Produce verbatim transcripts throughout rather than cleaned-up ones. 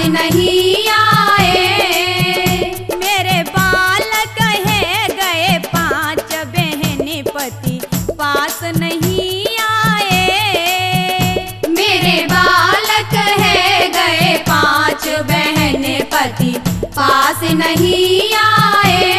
नहीं आए। मेरे बालक है गए पांच बहन पति पास नहीं आए। मेरे बालक है गए पांच बहन पति पास नहीं आए।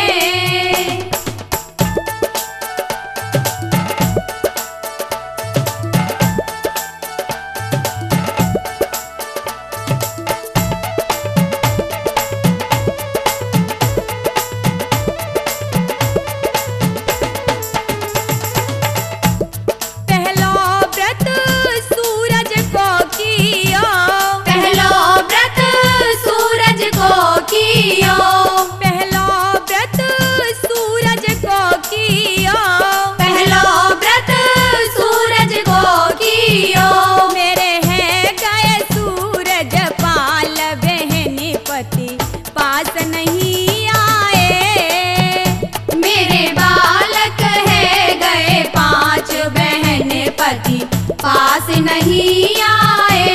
पास नहीं आए।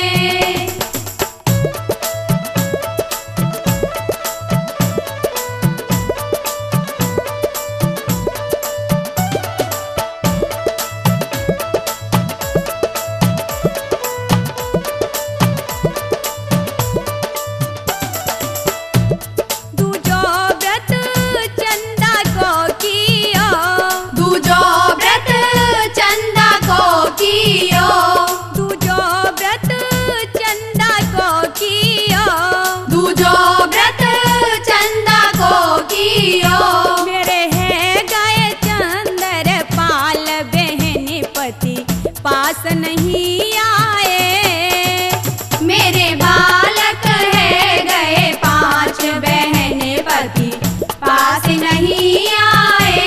पास नहीं आए। मेरे बालक है गए पांच बहन पति पास नहीं आए।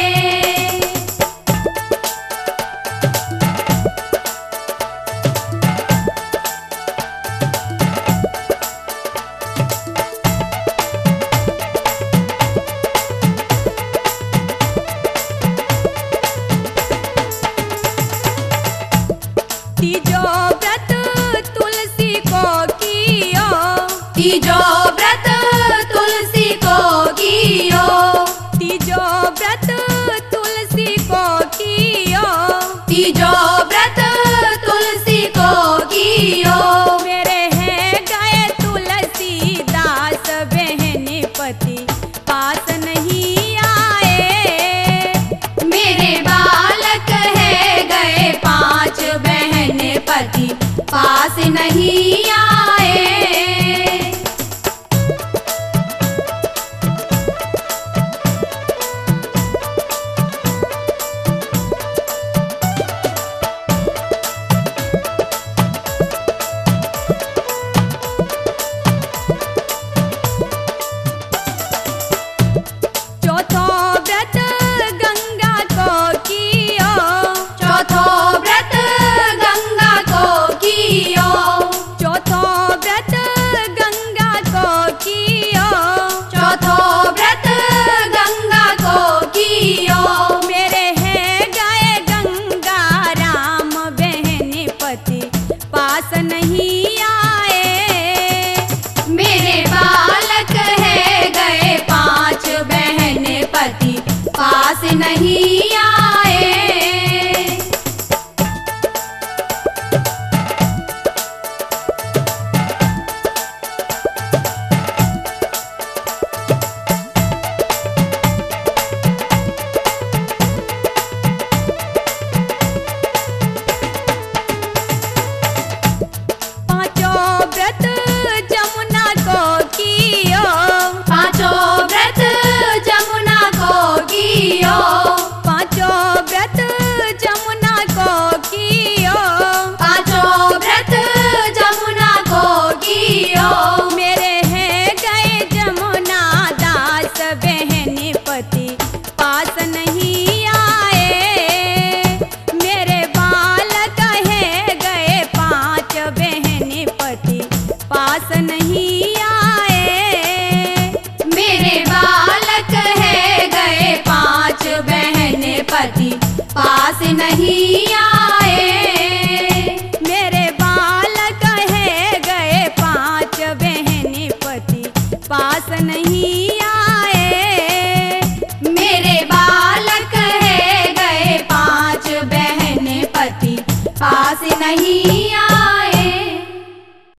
तीजो व्रत तुलसी को कियो। तीजो व्रत तुलसी को कियो। तीजो व्रत तुलसी को कियो। तीजो व्रत तुलसी को कियो। मेरे हैं गए तुलसी दास बहन पति पास नहीं आए। मेरे बालक है गए पांच बहन पति पास नहीं आए। चौथो व्रत गंगा को कियो। चौथो व्रत गंगा को कियो। चौथो व्रत गंगा को कियो। चौथो व्रत गंगा को कियो। मेरे हैं गए गंगा राम बहन पति पास नहीं आए। मेरे बालक है गए पांच बहन पति पास नहीं आए। पांचों व्रत जमुना को कियो। पांचों व्रत जमुना को कियो। पांचों व्रत जमुना को कियो। पांचों व्रत जमुना को कियो। मेरे हैं गए जमुना दास बहन पति पास नहीं आए। मेरे बालक है गए पांच बहन पति पास नहीं आए। मेरे बालक है गए पांच बहन पति पास नहीं